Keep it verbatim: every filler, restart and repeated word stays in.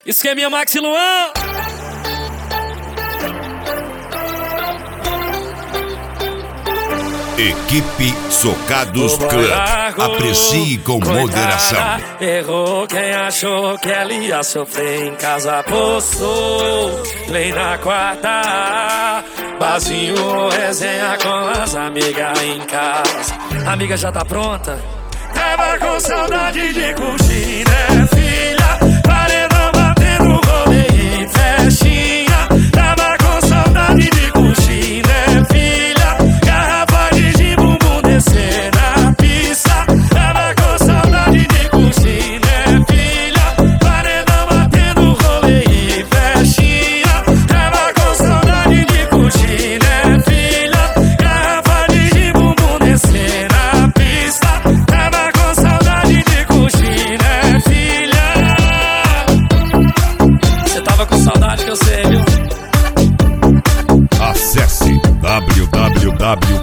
Esqueminha Max e Luan. Equipe Socados Club. Aprecie com moderação. Errou quem achou que ela ia sofrer em casa. Postou, vem na quarta. Barzinho, resenha com as amigas em casa. Amiga já tá pronta? Tava com saudade de curtir, né, filha? Paredão batendo rolê e festinha. Tava com saudade de curtir, né, filha? Garrafa de gin, bumbum descer na pista. Tava com saudade de curtir, né, filha? Paredão batendo rolê e festinha. Tava com saudade de curtir, né, filha? Garrafa de gin, bumbum descer na pista. Tava com saudade de curtir, né, filha? Você tava com saudade que eu sei, viu? Acesse w w w